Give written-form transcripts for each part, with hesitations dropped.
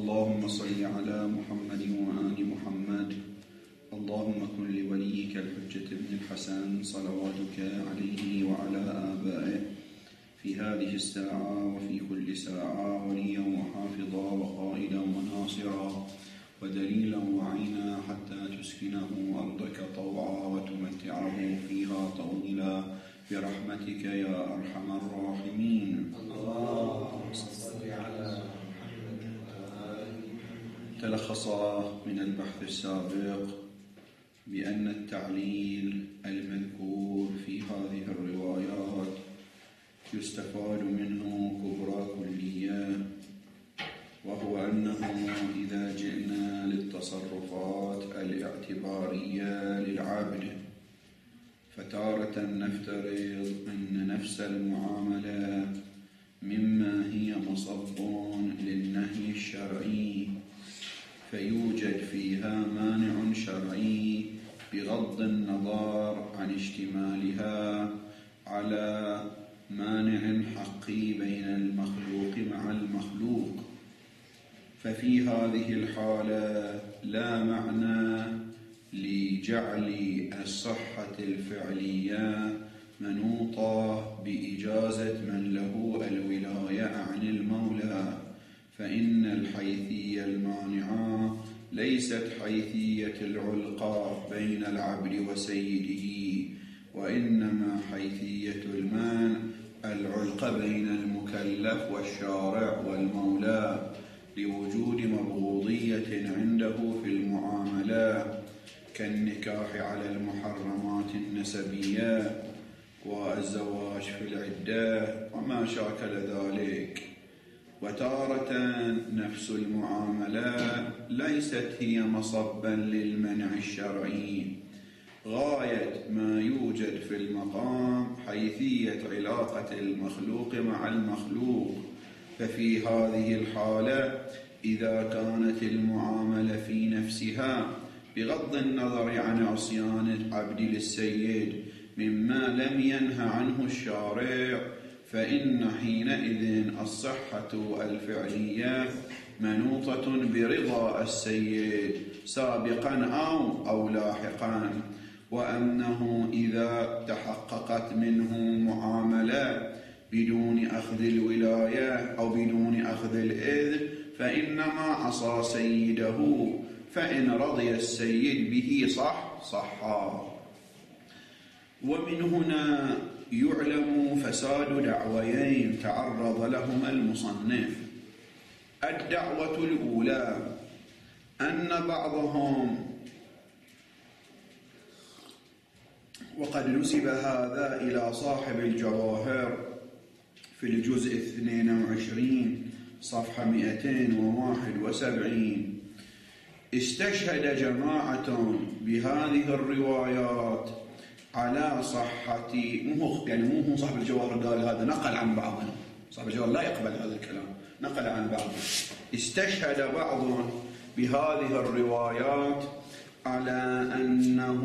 اللهم صل على محمد وآل محمد. اللهم كن لوليك الحجة بن الحسن صلواتك عليه وعلى آبائه في هذه الساعة وفي كل ساعة وليا وحافظا وقائدا وناصرا ودليلا وعينا حتى تسكنه أرضك طوعا وتمتعه فيها طويلا برحمتك يا أرحم الراحمين. اللهم صل على محمد وآل محمد. تلخص من البحث السابق بأن التعليل المذكور في هذه الروايات يستفاد منه كبرى كلية، وهو أنه إذا جئنا للتصرفات الاعتبارية للعبد فتارة نفترض أن نفس المعاملة مما هي مصب للنهي الشرعي فيوجد فيها مانع شرعي بغض النظر عن اشتمالها على مانع حقي بين المخلوق مع المخلوق، ففي هذه الحالة لا معنى لجعل الصحة الفعلية منوطة بإجازة من له الولاية عن المولى، فإن الحيثية المانعة ليست حيثية العلقة بين العبد وسيده، وإنما حيثية المانع العلقة بين المكلف والشارع والمولى لوجود مبغوضية عنده في المعاملة كالنكاح على المحرمات النسبية والزواج في العدة وما شاكل ذلك. وتارة نفس المعاملة ليست هي مصبا للمنع الشرعي، غاية ما يوجد في المقام حيثية علاقة المخلوق مع المخلوق، ففي هذه الحالة إذا كانت المعاملة في نفسها بغض النظر عن عصيان العبد للسيد مما لم ينه عنه الشارع، فإن حينئذ الصحة الفعلية منوطة برضا السيد سابقا أو لاحقا، وأنه إذا تحققت منه معاملة بدون أخذ الولاية أو بدون أخذ الإذن فإنما عصى سيده، فإن رضي السيد به صحا. ومن هنا يعلم فساد دعويين تعرض لهما المصنف. الدعوة الأولى أن بعضهم، وقد نسب هذا إلى صاحب الجواهر في الجزء 22 صفحة 271، استشهد جماعة بهذه الروايات على صحة مو صاحب الجواهر قال هذا، نقل عن بعضهم، صاحب الجواهر لا يقبل هذا الكلام، نقل عن بعضهم. استشهد بعض بهذه الروايات على أنه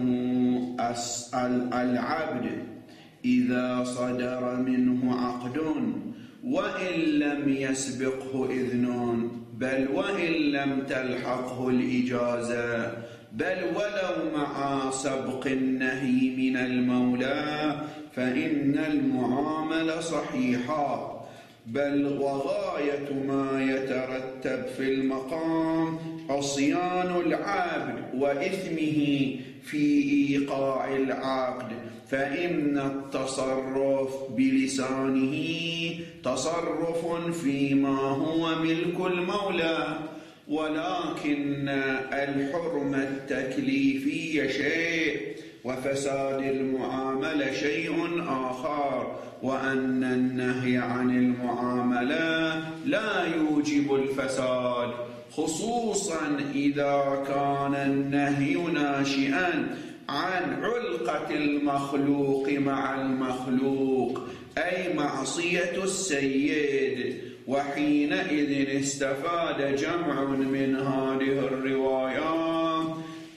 العبد إذا صدر منه عقد وإن لم يسبقه إذن، بل وإن لم تلحقه الإجازة، بل ولو مع سبق النهي من المولى، فإن المعاملة صحيحة، بل وغاية ما يترتب في المقام عصيان العبد وإثمه في إيقاع العقد، فإن التصرف بلسانه تصرف فيما هو ملك المولى، ولكن الحرمة التكليفية شيء وفساد المعاملة شيء آخر، وأن النهي عن المعاملة لا يوجب الفساد، خصوصا إذا كان النهي ناشئا عن علقة المخلوق مع المخلوق، أي معصية السيد. وحينئذ استفاد جمع من هذه الروايات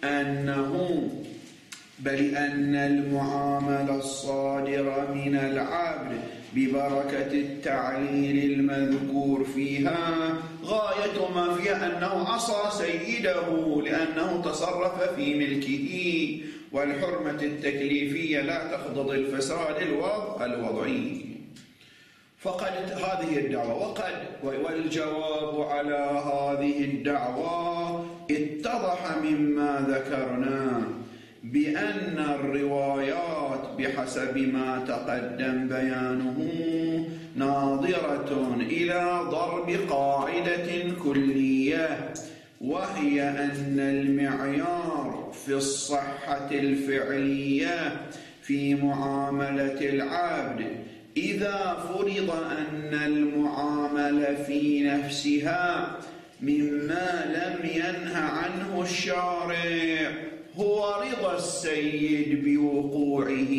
أن المعاملة الصادرة من العبد ببركة التعليل المذكور فيها غاية يشترط ما فيها أنه عصى سيده لأنه تصرف في ملكه، والحرمة التكليفية لا تقتضي الفساد الوضعي. فقد هذه الدعوة والجواب على هذه الدعوة اتضح مما ذكرنا بأن الروايات بحسب ما تقدم بيانه ناظرة إلى ضرب قاعدة كلية، وهي أن المعيار في الصحة الفعلية في معاملة العبد إذا فرض أن المعاملة في نفسها مما لم ينه عنه الشارع هو رضا السيد بوقوعه،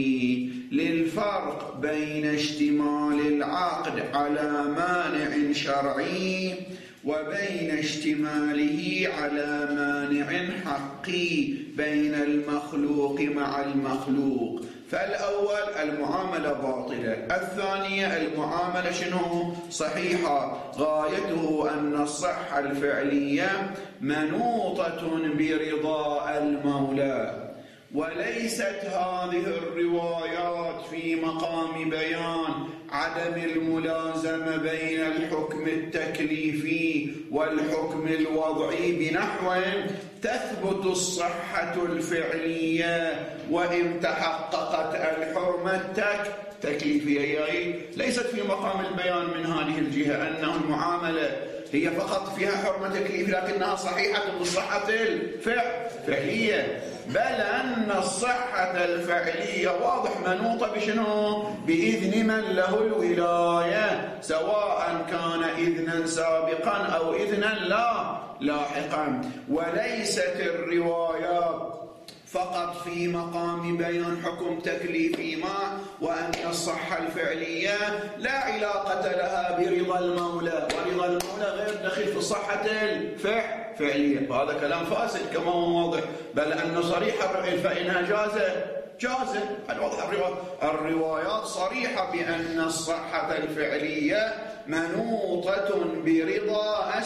للفرق بين اشتمال العقد على مانع شرعي وبين اشتماله على مانع حقي بين المخلوق مع المخلوق. فالأول المعاملة باطلة، الثانية المعاملة شنو؟ صحيحة، غايته أن الصحة الفعلية منوطة برضا المولى. وليست هذه الروايات في مقام بيان عدم الملازمة بين الحكم التكليفي والحكم الوضعي بنحو تثبت الصحة الفعلية وإن تحققت الحرمة التكليفية. ليست في مقام البيان من هذه الجهة أنه المعاملة هي فقط فيها حرمة تكليف لكنها صحيحة بالصحة الفعلية، بل أن الصحة الفعلية واضح منوطة بشنو؟ بإذن من له الولاية، سواء كان إذنا سابقا أو إذنا لاحقا. وليست الروايات فقط في مقام بيان حكم تكليفي ما، وأن الصحة الفعلية لا علاقة لها برضا المولى، ورضا المولى غير دخيل في الصحة الفعلية. وهذا كلام فاسد كما هو واضح، بل أنه صريح فإنها جازة. الواضح الروايات صريحة بأن الصحة الفعلية منوطة برضا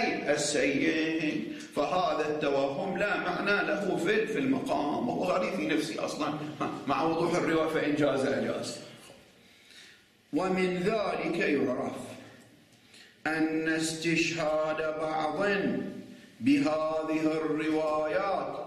السيد، فهذا التوهم لا معنى له في المقام، وهو غريب في نفسه أصلا مع وضوح الرواية، فإن جاز أجاز. ومن ذلك يعرف أن استشهاد بعض بهذه الروايات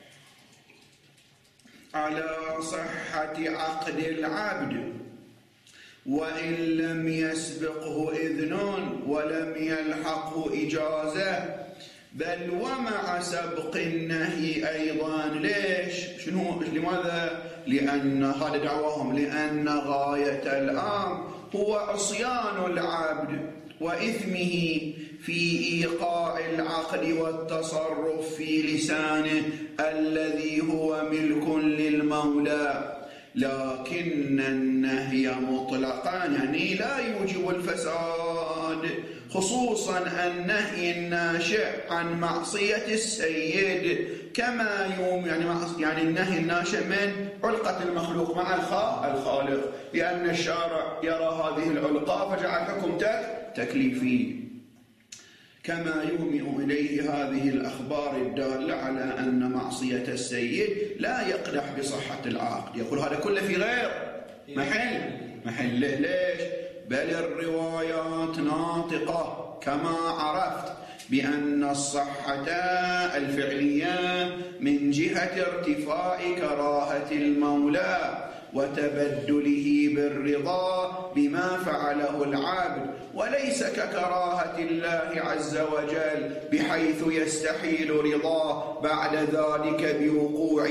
على صحة عقد العبد وإن لم يسبقه إذن ولم يلحقه إجازة، بل ومع سبق النهي أيضا. ليش؟ لماذا؟ لأن هذا دعواهم، لأن غاية الأمر هو عصيان العبد وإثمه في إيقاع العقد والتصرف في لسانه الذي هو ملك للمولى، لكن النهي مطلقا يعني لا يوجب الفساد، خصوصا النهي الناشئ عن معصية السيد كما يعني النهي الناشئ من علقة المخلوق مع الخالق، لأن الشارع يرى هذه العلقة فجعل حكم تكليفي، كما يومئ إليه هذه الأخبار الدالة على أن معصية السيد لا يقدح بصحة العقد. يقول هذا كله في غير محل. ليش؟ بل الروايات ناطقة كما عرفت بأن الصحة الفعلية من جهة ارتفاع كراهة المولى وتبدله بالرضا بما فعله العبد، وليس ككراهة الله عز وجل بحيث يستحيل رضاه بعد ذلك بوقوع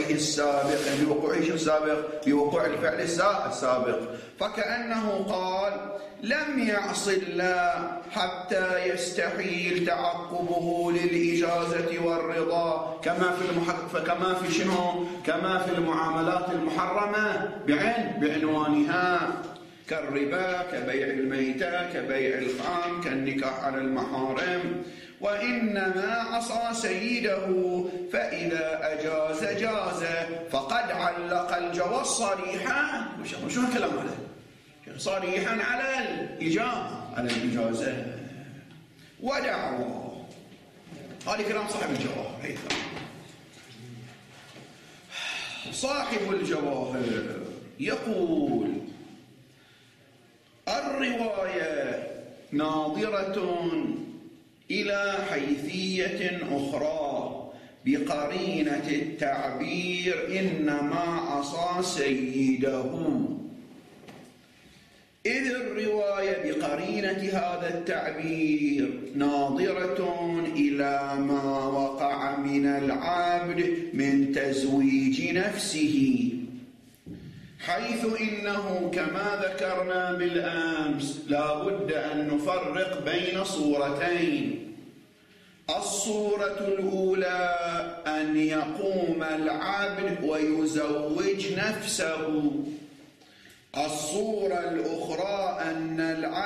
الفعل السابق. فكأنه قال لم يعص الله حتى يستحيل تعقبه للإجازة والرضا، كما في المعاملات المحرمة بعنوانها، كالربا، كبيع الميتة، كبيع الخام، كالنكاح على المحارم. وإنما عصى سيده فإذا أجاز جاز، فقد علق الجواز صريحا. شو الكلام هذا؟ صريحا على الإجازة ودعوى هذه كلام صاحب الجواهر. هيثم صاحب الجواهر يقول: الرواية ناظرة إلى حيثية أخرى بقرينة التعبير إنما عصى سيده، إذ الرواية بقرينة هذا التعبير ناظرة إلى ما وقع من العبد من تزويج نفسه، حيث إنه كما ذكرنا بالأمس لا بد أن نفرق بين صورتين. الصورة الأولى أن يقوم العبد ويزوج نفسه، الصورة الأخرى أن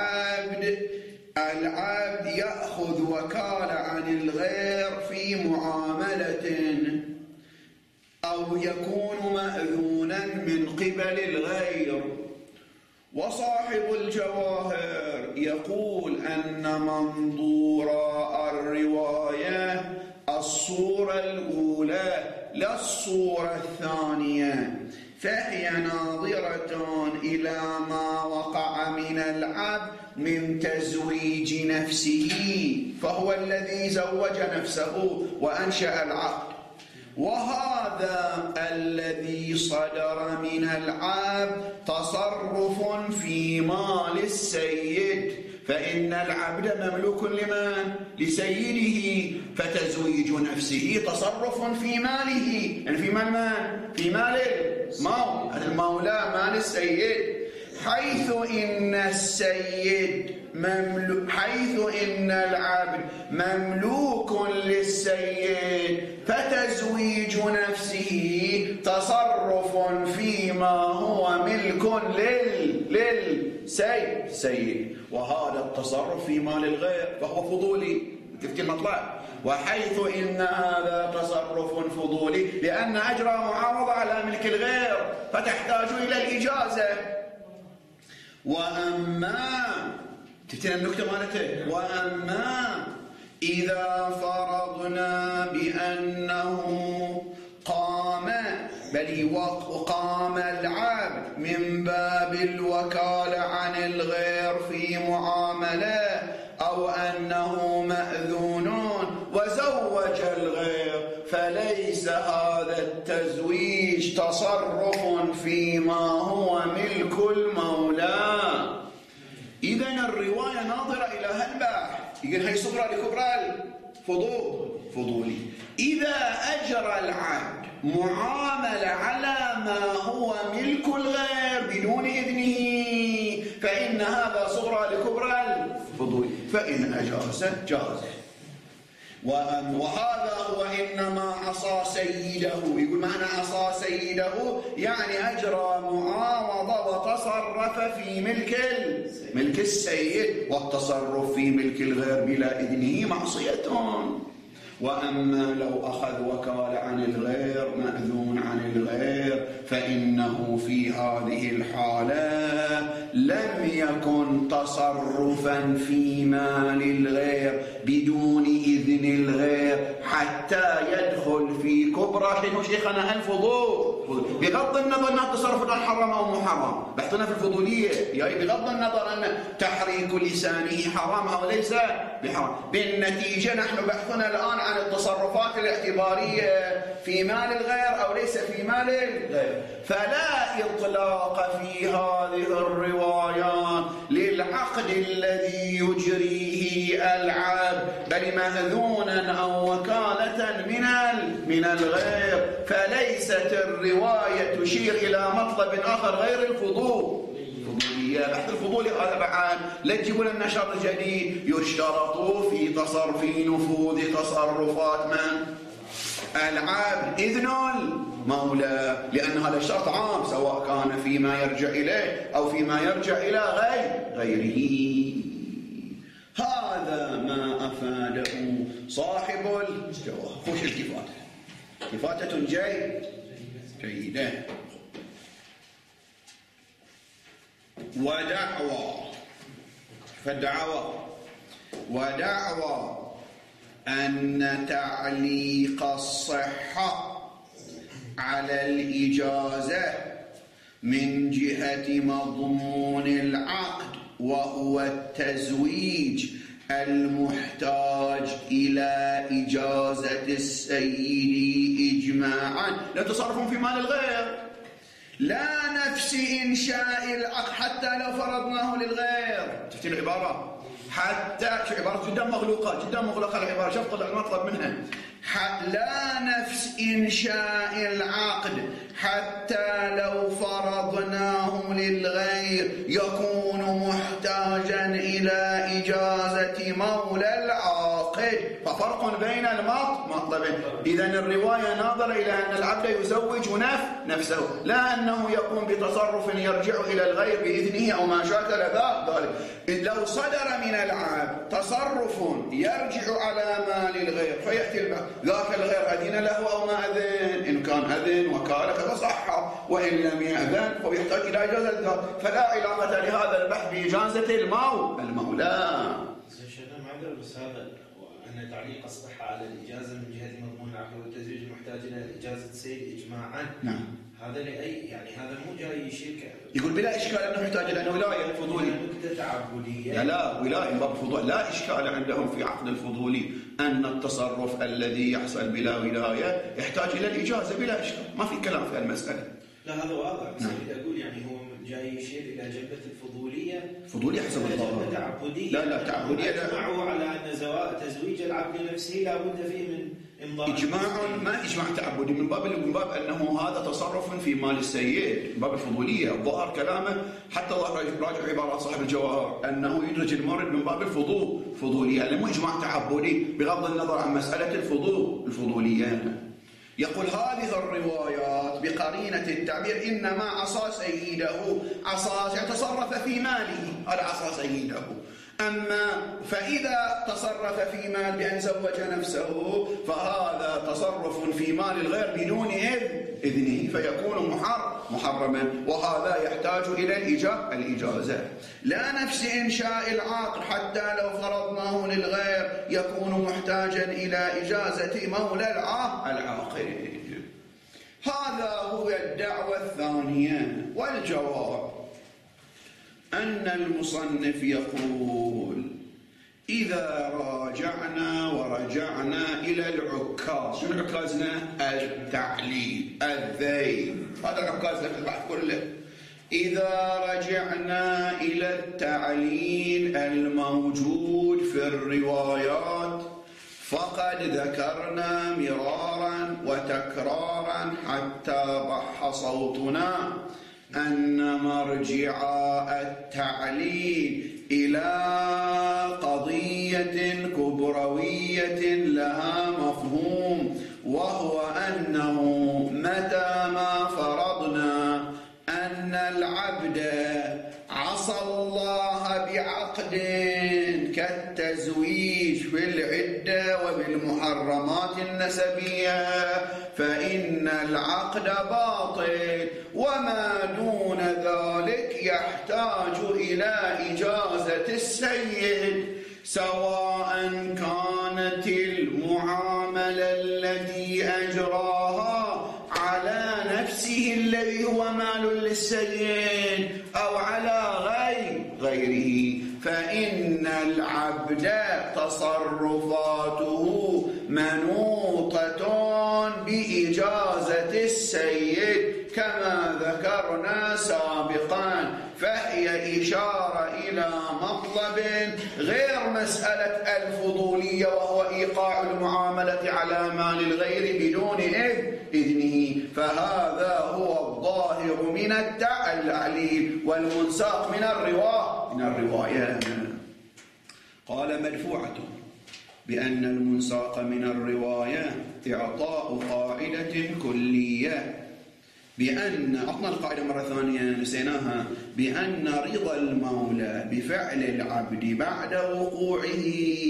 العبد يأخذ وكالة عن الغير في معاملة أو يكون مأذونا من قبل الغير. وصاحب الجواهر يقول أن منظور الرواية الصورة الأولى لا الصورة الثانية، فهي ناظرة إلى ما وقع من العبد من تزويج نفسه، فهو الذي زوج نفسه وأنشأ العقد، وهذا الذي صدر من العبد تصرف في مال السيد، فإن العبد مملوك لمن؟ لسيده، فتزويج نفسه تصرف في ماله، يعني في مال من؟ في مال المولى، مال السيد، حيث إن العبد مملوك للسيد، فتزويج نفسه تصرف فيما هو ملك للسيد، وهذا التصرف في مال الغير فهو فضولي. تفتي المطلع. وحيث إن هذا تصرف فضولي لأن أجرى معاوضة على ملك الغير فتحتاج إلى الإجازة. وأما تفتين النكتة مالته، وأما إذا فرضنا بأنه قام العبد من باب الوكالة عن الغير في معاملة، أو أنه مأذون وزوج الغير، فليس هذا التزويج تصرف فيما هو ملك المولى. إذن الرواية ناظرة إلى هالباحث، يقول هي صغرى لكبرى الفضولي. إذا أجرى العبد معاملة على ما هو ملك الغير بدون إذنه فإن هذا صغرى لكبرى الفضولي، فإن أجاز جاز. وهذا هو إنما عصى سيده، يقول معنى عصى سيده يعني أجرى معاوضة وتصرف في ملك السيد، والتصرف في ملك الغير بلا إذنه معصية. وأما لو أخذ وكالة عن الغير مأذون عن الغير فإنه في هذه الحالة لم يكن تصرفا في مال الغير بدون إذن الغير حتى يدخل في كبرى شيخنا الفضول، بغض النظر أن التصرف كان حرام أو محرم. بحثنا في الفضولية يعني بغض النظر أن تحريك لسانه حرام أو ليس بحرام. بالنتيجة نحن بحثنا الآن عن التصرفات الاعتبارية في مال الغير أو ليس في مال الغير. فلا إطلاق في هذه الروايات للعقد الذي يجريه العبد بل مأذونا أو وكالة من الغير، فليست الرواية تشير إلى مطلب آخر غير الفضول. بحث الفضول طبعا لا تجيبوا لنا شرط جديد، يشترط في نفوذ تصرفات من العبد إذن المولى، لأن هذا الشرط عام سواء كان فيما يرجع إليه أو فيما يرجع إلى غيره. هذا ما أفاده صاحب الجواهر. خوش التفاتة، التفاتة جيدة. ودعوى أن تعليق الصحة على الإجازة من جهة مضمون العقد وهو التزويج المحتاج إلى إجازة السيد إجماعا لا تصرف في مال الغير، لا نفس إنشاء العقد حتى لو فرضناه للغير. شفتي العبارة؟ حتى شو عبارة جدا مغلقة العبارة، شوف طلع المطلب منها. لا نفس إنشاء العقد حتى لو فرضناه للغير يكون محتاجا إلى إجازة مولى العاقد. ففرق بين المطلبين. إذن الرواية ناظرة إلى أن العبد يزوج نفسه، لا أنه يقوم بتصرف يرجع إلى الغير بإذنه أو ما شاكل ذلك. لو صدر من العبد تصرف يرجع على مال الغير فيأتي ذاك الغير أذن له أو ما أذن، إن كان أذن وكالة فصح، وإن لم يأذن فيحتاج إلى إجازة ذاك. فلا علاقة لهذا البحث بإجازة المولى. بس هذا أن تعليق الصحة على الإجازة من جهة مضمون العقد والتزويج محتاج إلى إجازة السيد إجماعا. نعم. هذا لأي يعني هذا مو جاي يشير يقول بلا إشكال أنه يحتاج إلى ولاية فضولي. نكتة تعبدية. لا ولاية باب فضول، لا إشكال عندهم في عقد الفضولي أن التصرف الذي يحصل بلا ولاية يحتاج إلى الإجازة بلا إشكال، ما في كلام في المسألة. لا هذا واضح، بس أقول يعني هو جاي يشير إلى جلبة فضولية حسب الظاهر. تعبدية. لا تعبدية. اجمعوا على أن تزويج العبد نفسه لا بد فيه من إمضاء. إجماع ما إجماع تعبدي من باب أنه هذا تصرف في مال السيد، من باب الفضولية. ظهر كلامه حتى راجع عبارات صاحب الجواهر أنه يدرج المورد من باب الفضولية، لأنه مو إجماع تعبدي بغض النظر عن مسألة الفضولية. يقول هذه الروايات بقرينة التعبير إنما عصى سيده، عصى يعني تصرف في ماله، هذا عصى سيده. أما فإذا تصرف في مال بأن زوج نفسه فهذا تصرف في مال الغير بدون إذنه فيكون محرما، وهذا يحتاج إلى الإجازة. لا نفس إنشاء العقد حتى لو فرضناه للغير يكون محتاجا إلى إجازة مولى العاقد. هذا هو الدعوة الثانية. والجواب أن المصنف يقول إذا ورجعنا إلى العكاز. شنو عكازنا؟ التعليل الذيل، هذا العكاز في البحث كله. إذا رجعنا إلى التعليل الموجود في الروايات فقد ذكرنا مرارا وتكرارا حتى بح صوتنا أن مرجع التعليل إلى قضية كبروية لها مفهوم، وهو أنه متى ما فرضنا أن العبد عصى الله بعقد كالتزويج في العدة وبالمحرمات النسبية فإن العقد باطل، وما دون ذلك يحتاج إلى إجازة السيد، سواء كانت المعاملة التي أجراها على نفسه الذي هو مال للسيد أو على غيره، فإن العبد تصرفاته منوطة بإجازة السيد كما ذكرنا سابقا، فهي إشارة إلى مطلب غير مسألة الفضولية وهو إيقاع المعاملة على مال الغير بدون إذنه. فهذا هو الظاهر من التعليل والمنساق من الرواية. قال مدفوعة بأن المنساق من الرواية إعطاء قاعدة كلية بأن أعطنا القاعدة مرة ثانية نسيناها، بأن رضا المولى بفعل العبد بعد وقوعه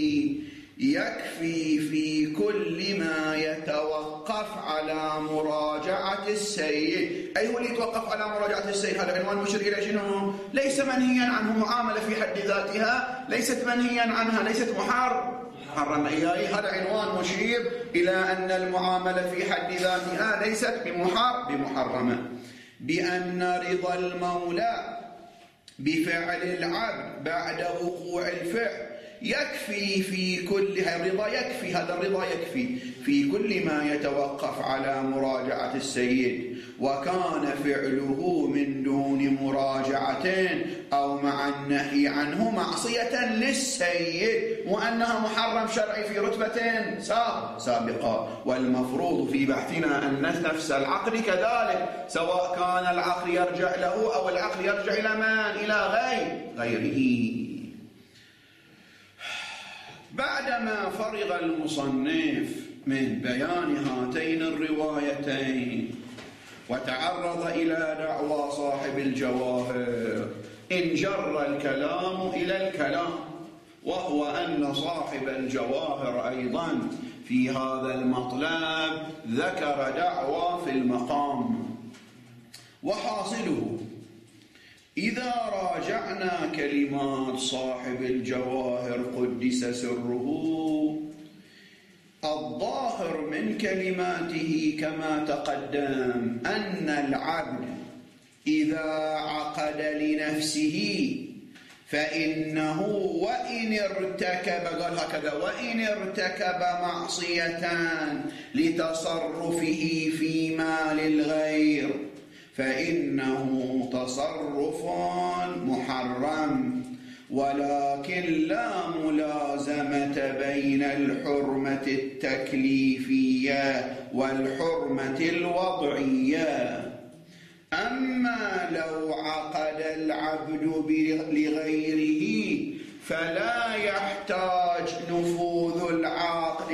يكفي في كل ما يتوقف على مراجعة السيد. أي هو اللي يتوقف على مراجعة السيد؟ هذا عنوان مشير إلى شنو؟ ليس منهيا عنه، معاملة في حد ذاتها ليست منهيا عنها، ليست محرم إياه. هذا عنوان مشير إلى أن المعاملة في حد ذاتها ليست بمحرمة. بأن رضا المولى بفعل العبد بعد وقوع الفعل يكفي في كل الرضا، يكفي هذا الرضا يكفي في كل ما يتوقف على مراجعة السيد، وكان فعله من دون مراجعة أو مع النهي عنه معصية للسيد، وأنها محرم شرعي في رتبة سابقة. والمفروض في بحثنا أن نفس العقل كذلك، سواء كان العقل يرجع له أو العقل يرجع إلى من؟ إلى غيره. بعدما فرغ المصنف من بيان هاتين الروايتين وتعرض إلى دعوى صاحب الجواهر، انجر الكلام إلى الكلام، وهو أن صاحب الجواهر أيضا في هذا المطلب ذكر دعوى في المقام. وحاصله إذا راجعنا كلمات صاحب الجواهر قدس سره، الظاهر من كلماته كما تقدم أن العبد إذا عقد لنفسه فإنه وإن ارتكب، قال هكذا، وإن ارتكب معصية لتصرفه في مال الغير فإنه تصرف محرم، ولكن لا ملازمة بين الحرمة التكليفية والحرمة الوضعية. أما لو عقد العبد لغيره فلا يحتاج نفوذ العقد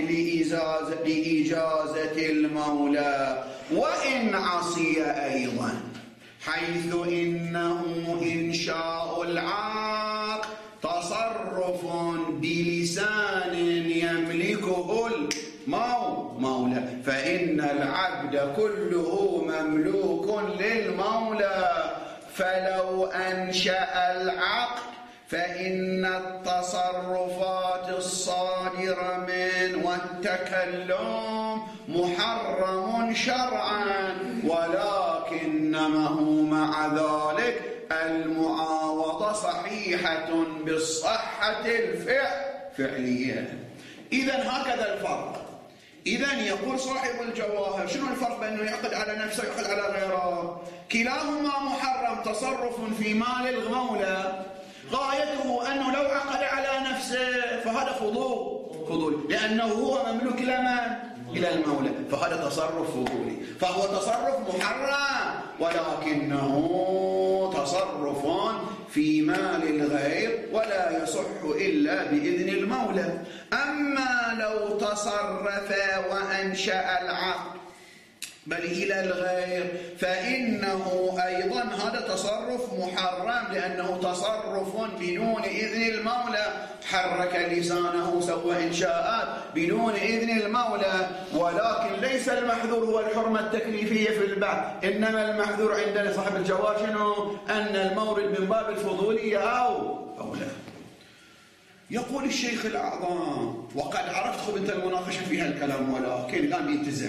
لإجازة المولى وإن عصي أيضا، حيث إنه إنشاء العقد تصرف بلسان يملكه المولى، فإن العبد كله مملوك للمولى، فلو أنشأ العقد فإن التصرفات الصادرة منه والتكلم محرم شرعا، ولكنه مع ذلك المعاوضة صحيحة بالصحة الفعلية. إذن هكذا الفرق. إذن يقول صاحب الجواهر شنو الفرق بأنه يعقد على نفسه ويعقد على غيره؟ كلاهما محرم، تصرف في مال المولى غايته أنه لو عقد على نفسه فهذا فضول، لأنه هو مملوك إلى المولى، فهذا تصرف فضولي، فهو تصرف محرم، ولكنه تصرف في مال الغير ولا يصح إلا بإذن المولى. أما لو تصرف وأنشأ العقد بل إلى الغير فإنه أيضا هذا تصرف محرم، لأنه تصرف بدون إذن المولى، حرك لسانه سوى إنشاءات بدون إذن المولى. ولكن ليس المحذور هو الحرمة التكليفية في البحث، إنما المحذور عند صاحب الجواهر شنو؟ أن المورد من باب الفضولية أو لا. يقول الشيخ الأعظم، وقد عرفت خذ أنت المناقشة في هالكلام، ولكن الآن ينتزع،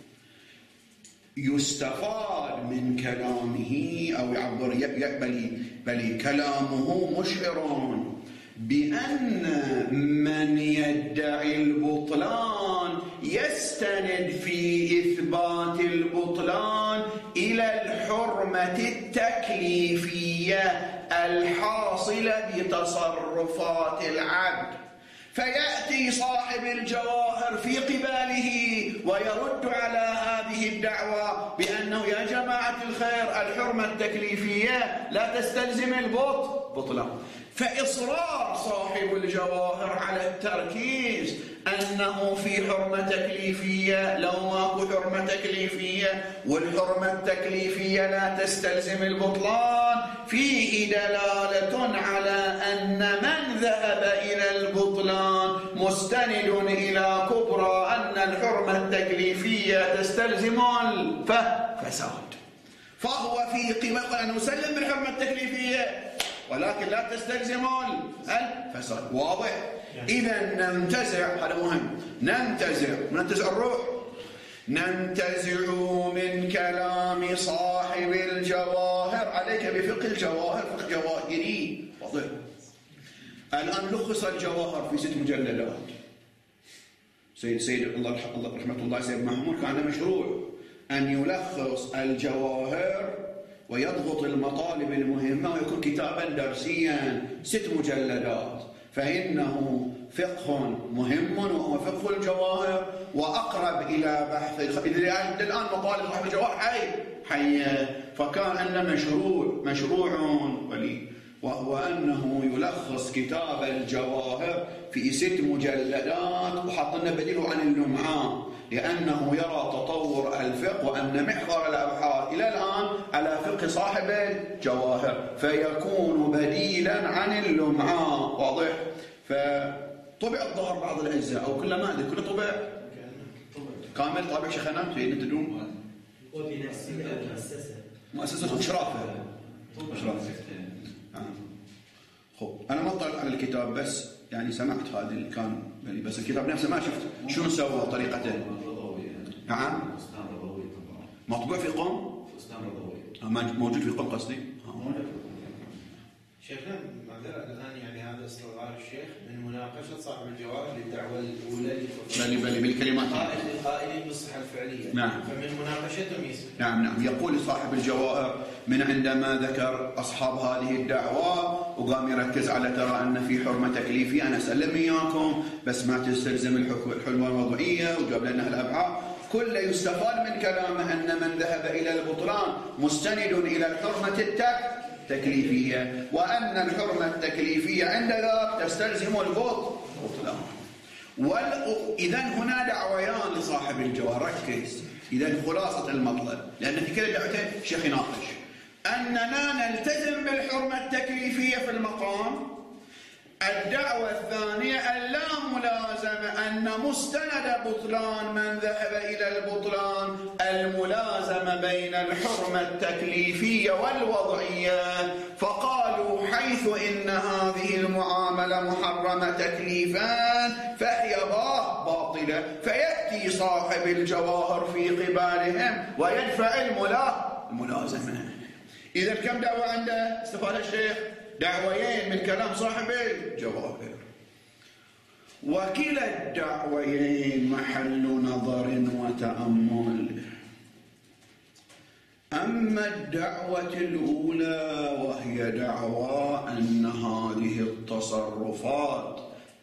يستفاد من كلامه أو يعبر بل كلامه مشعر بأن من يدعي البطلان يستند في إثبات البطلان إلى الحرمة التكليفية الحاصلة بتصرفات العبد، فيأتي صاحب الجواهر في قباله ويرد على هذه الدعوة بأنه يا جماعة الخير الحرمة التكليفية لا تستلزم البطلان. فإصرار صاحب الجواهر على التركيز أنه في حرمة تكليفية، لو ماكو حرمة تكليفية والحرمة التكليفية لا تستلزم البطلان، فيه دلالة على أن من ذهب إلى البطلان مستند إلى كبرى أن الحرمة التكليفية تستلزم الفساد، فهو في قيمة أن نسلم بالحرمة التكليفية ولكن لا تستلزم الفساد. واضح؟ إذا ننتزع، هذا مهم، ننتزع الروح، ننتزع من كلام صاحب الجواهر. عليك بفقه الجواهر، فقه جواهري واضح. الآن لخص الجواهر في 6 مجلدات. سيد الله رحمة الله سيد محمود كان مشروع أن يلخص الجواهر ويضغط المطالب المهمة ويكون كتابا درسيا 6 مجلدات، فإنه فقه مهم وهو فقه الجواهر وأقرب إلى بحث الآن مطالب صاحب الجواهر حية، فكان أن مشروع ولي، وهو أنه يلخص كتاب الجواهر في 6 مجلدات، وحط لنا بديله عن اللمعان، لأنه يرى تطور الفقه وأن محور الأبحاث إلى الآن على فقه صاحب الجواهر، فيكون بديلا عن اللمعان واضح. فطبع الظهر بعض الأجزاء أو كل مادة، كله طبع كامل طابع شيخنا تدوم وبنفسها مؤسسة إشرافة. خب أنا ما طلعت على الكتاب، بس يعني سمعت هذا اللي كان يعني، بس الكتاب نفسه ما شفت شنو سوى طريقته. نعم مطبوع في قم، موجود في قم قصدي. شيخنا معذرة الآن يعني هذا استظهار الشيخ من مناقشة صاحب الجواهر للدعوة الأولى بل بالكلمات القائلين بالصحة الفعلية. نعم. فمن مناقشتهم يسمع. نعم يقول صاحب الجواهر من عندما ذكر أصحاب هذه الدعوة وقام يركز على ترى أن في حرمة تكليفية، أنا أسلم إياكم بس ما تستلزم الحلوة الوضعية، وجاب لنا الأبعاد. كل يستفاد من كلامه أن من ذهب إلى البطلان مستند إلى الحرمة التكليفية، وأن الحرمة التكليفية عند ذاك تستلزم البطلان. إذا هنا دعويان لصاحب الجواهر، ركز. إذا خلاصة المطلب، لأن في كل دعوتين الشيخ يناقش أننا نلتزم بالحرمة التكليفية في المقام. الدعوة الثانية اللاملازمة، أن مستند بطلان من ذهب إلى البطلان الملازمة بين الحرمة التكليفية والوضعية، فقالوا حيث إن هذه المعاملة محرمة تكليفان فهي باطلة، فيأتي صاحب الجواهر في قبالهم ويدفع الملازمة. إذا كم دعوة عنده استفاد الشيخ؟ دعويين من كلام صاحب الجواهر، وكلا الدعويين محل نظر وتأمل. أما الدعوة الأولى وهي دعوى أن هذه التصرفات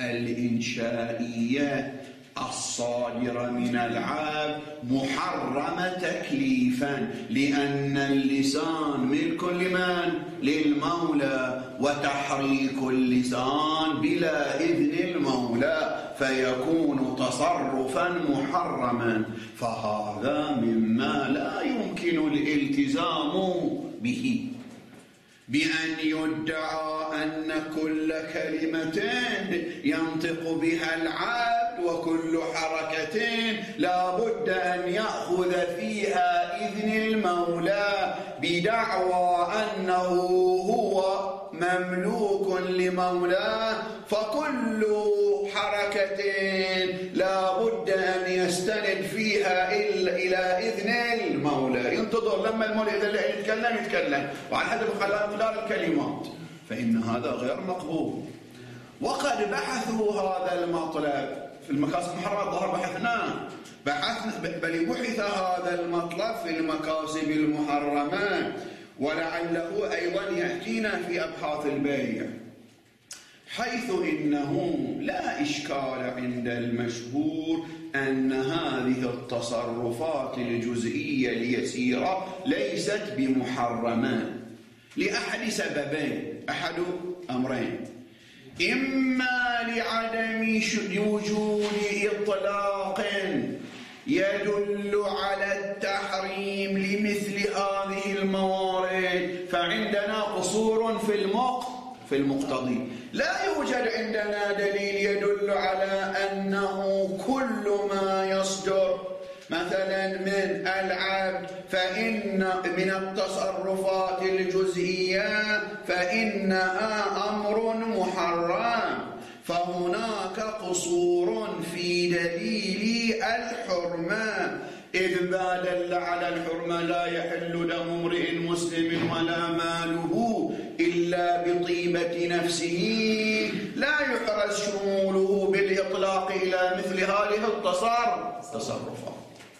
الإنشائية الصادرة من العبد محرمة تكليفا، لأن اللسان ملك لمن؟ للمولى، وتحريك اللسان بلا إذن المولى فيكون تصرفا محرما، فهذا مما لا يمكن الالتزام به، بأن يدعى أن كل كلمة ينطق بها العبد وكل حركة لا بد أن يأخذ فيها إذن المولى، بدعوى أنه هو مملوك لمولاه، فكل حركة لا بد أن يستند فيها إلى إذن المولى. ينتظر لما المولى يتكلم وعلى حسب مقدار الكلمات، فإن هذا غير مقبول. وقد بحثوا هذا المطلب في المكاسب المحرمة، ظهر بحثنا بل بحث هذا المطلب في المكاسب المحرمة، ولعله أيضا يأتينا في أبحاث البيع، حيث إنه لا إشكال عند المشهور أن هذه التصرفات الجزئية اليسيرة ليست بمحرمة لأحد سببين، أحد أمرين: إما لعدم وجود إطلاق يدل على التحريم لمثل هذه الموارد، فعندنا قصور في المقتضي. لا يوجد عندنا دليل يدل على أنه كل ما يصدر مثلا من العبد فإن من التصرفات الجزئية فإنها أمر محرم، فهناك قصور في دليل الحرمة، إذ ما دل على الحرمة لا يحل دم امرئ مسلم ولا ماله إلا بطيبة نفسه، لا يحرز شموله بالإطلاق إلى مثل هذه التصرفات.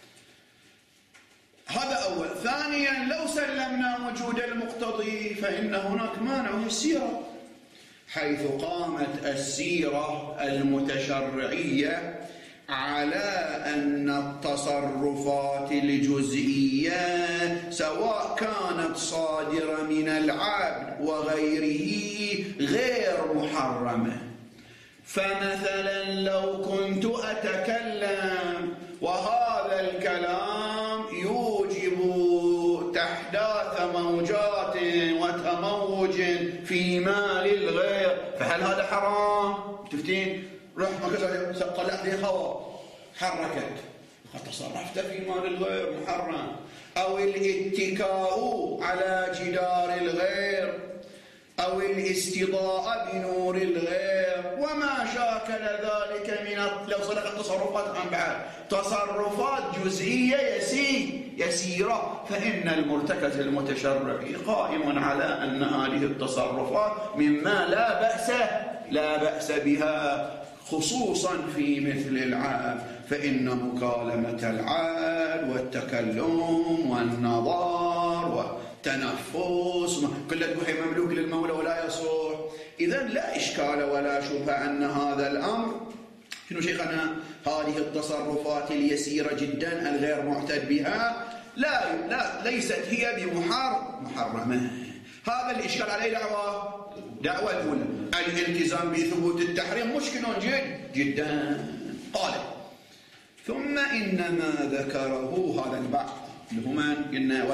هذا أول. ثانيا، لو سلمنا وجود المقتضي فإن هناك مانع وهي السيرة، حيث قامت السيرة المتشرعية على أن التصرفات الجزئية سواء كانت صادرة من العبد وغيره غير محرمة. فمثلا لو كنت أتكلم وهذا الكلام يوجب تحداث موجات وتموج في مال الغير، فهل هذا حرام؟ تفتين روح طلع لي هواء حركت، تصرفت في مال الغير محرم. أو الاتكاء على جدار الغير، أو الاستضاءة بنور الغير، وما شاكل ذلك من لو صدق التصرفات عن بعد تصرفات جزئية يسيرة، فإن المرتكز المتشرعي قائم على أن هذه التصرفات مما لا بأس بها، خصوصا في مثل العاب، فإن مكالمة العاب والتكلم والنظر والتنفس كل هي مملوك للمولى ولا يصح. إذن لا إشكال ولا شبهة أن هذا الأمر شنو شيخنا، هذه التصرفات اليسيرة جدا الغير معتد بها ليست هي بمحرمة. هذا الإشكال عليه دعوة الأولى، الالتزام بثبوت التحريم مشكل جدا. قال ثم إنما ذكره هذا البعض اللي هما قلنا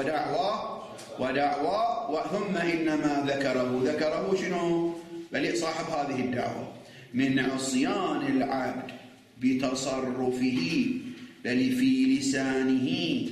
ودعوة ثم إنما ذكره شنو؟ بل صاحب هذه الدعوة من عصيان العبد بتصرفه بل في لسانه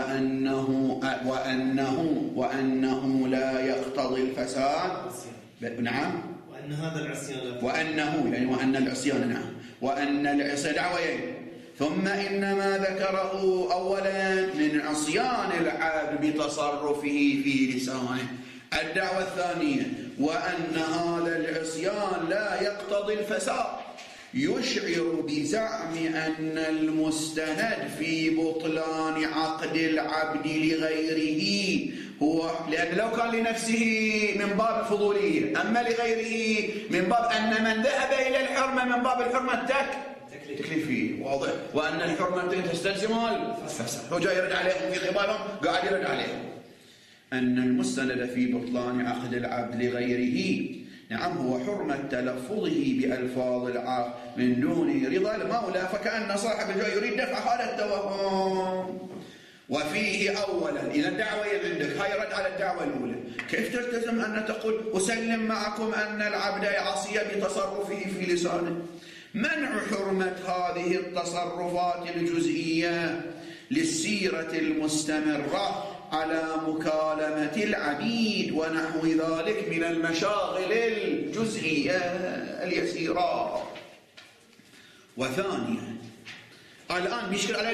وأنه لا يقتضي الفساد. نعم. وأن هذا العصيان وأن العصيان نعم، وأن العصيان دعوين. ثم إنما ذكره أولا من عصيان العبد بتصرفه في لسانه. الدعوة الثانية وأن هذا العصيان لا يقتضي الفساد، يشعر بزعم أن المستند في بطلان عقد العبد لغيره هو، لأن لو كان لنفسه من باب الفضولية، أما لغيره من باب أن من ذهب إلى الحرمة من باب الحرمة تكليفية، واضح، وأن الحرمة تستلزم الفساد. هو جاي يرد عليهم في خطابهم، قاعد يرد عليهم أن المستند في بطلان عقد العبد لغيره نعم هو حرمة تلفظه بألفاظ العقد من دون رضا المولى، فكأن صاحب الجوع يريد دفع هذا التوهم. وفيه أولا إذا الدعوة عندك هاي رد على الدعوة الأولى، كيف تلتزم أن تقول أسلم معكم أن العبد عصي بتصرفه في لسانه؟ منع حرمة هذه التصرفات الجزئية للسيرة المستمرة على مكالمة العبيد ونحو ذلك من المشاغل الجزئية اليسيرة. وثانيا الآن بيشكل عليه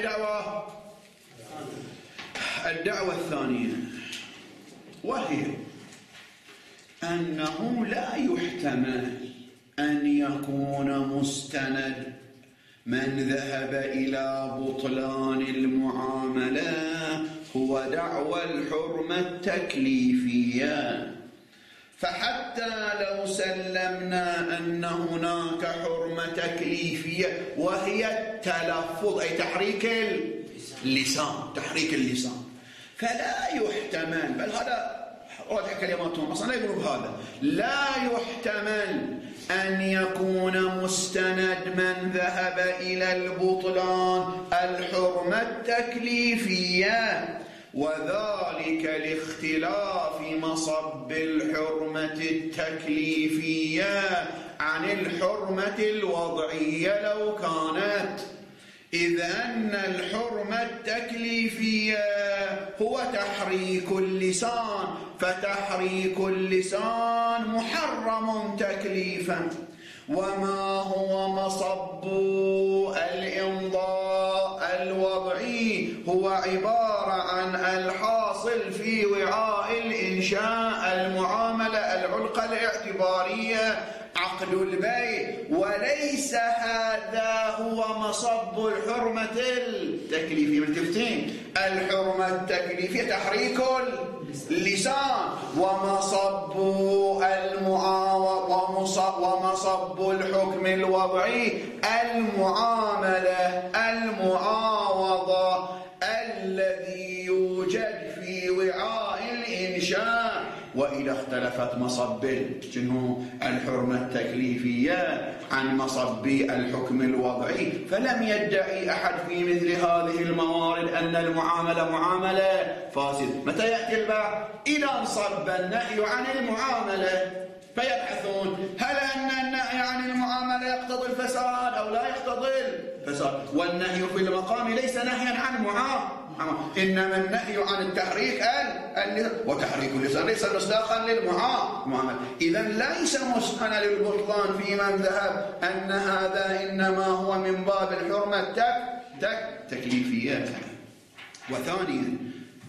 الدعوة الثانية، وهي أنه لا يحتمل أن يكون مستند من ذهب إلى بطلان المعاملة هو دعوى الحرمة التكليفية. فحتى لو سلمنا أن هناك حرمة تكليفية وهي التلفظ أي تحريك اللسان، فلا يحتمل، بل هذا راجع كلماتهم أصلا لا يقولوا بهذا، لا يحتمل أن يكون مستند من ذهب إلى البطلان الحرمة التكليفية، وذلك لاختلاف مصب الحرمة التكليفية عن الحرمة الوضعية لو كانت، إذ أن الحرمة التكليفية هو تحريك اللسان، فتحريك اللسان محرم تكليفا، وما هو مصب الإمضاء الوضعي هو عبارة عن الحاصل في وعاء الإنشاء المعاملة العلقة الاعتبارية عقد البيع، وليس هذا هو مصب الحرمة التكليفية. ملتفتين، الحرمة التكليفية تحريك اللسان، ومصب المعاوضة ومصب الحكم الوضعي المعاوضة الذي يوجد في وعاء الإنشاء. وإذا اختلفت مصب الحرمة التكليفية عن مصب الحكم الوضعي، فلم يدعي أحد في مثل هذه الموارد أن المعاملة معاملة فاسدة. متى يأتي البحث؟ إذا انصب النهي عن المعاملة، فيبحثون هل أن النهي عن المعاملة يقتضي الفساد أو لا يقتضي الفساد. والنهي في المقام ليس نهيا عن معاملة، إنما النهي عن التحريك وتحريك اللسان ليس مصداقا للمعاملة. إذا ليس مسألة للبطلان في من ذهب أن هذا إنما هو من باب الحرمة التكليفية. وثانيا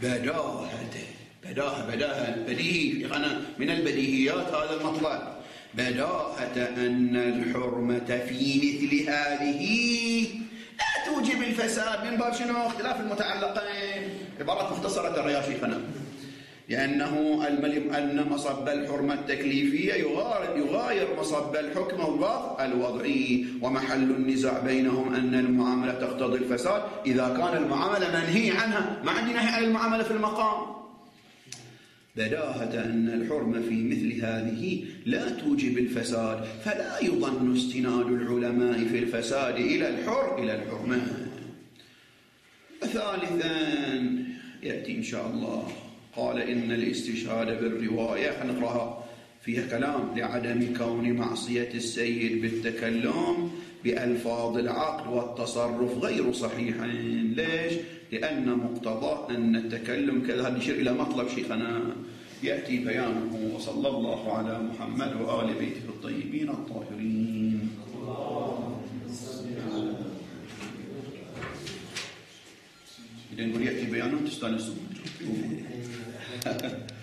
بديهي من البديهيات هذا المطلب، بداهة أن الحرمة في مثل هذه لا توجب الفساد من باب شنو؟ اختلاف المتعلقين. عبارة مختصرة يا شيخنا، لأنه أن مصب الحرمة التكليفية يغاير مصب الحكم الوضعي، ومحل النزاع بينهم أن المعاملة تقتضي الفساد إذا كان المعاملة منهي عنها. ما عندي نهي عن المعاملة في المقام. بداهة أن الحرمة في مثل هذه لا توجب الفساد، فلا يظن استناد العلماء في الفساد إلى الحرمة. ثالثا يأتي إن شاء الله، قال إن الاستشهاد بالرواية، نقرأها فيها كلام، لعدم كون معصية السيد بالتكلم بألفاظ العقد والتصرف غير صحيحين. ليش؟ لأن مقتضى أن التكلم كذا. نشير إلى مطلب شيخنا يأتي بيانه. وصلى الله على محمد وآل بيته الطيبين الطاهرين. إذا نقول يأتي بيانه تستانسون.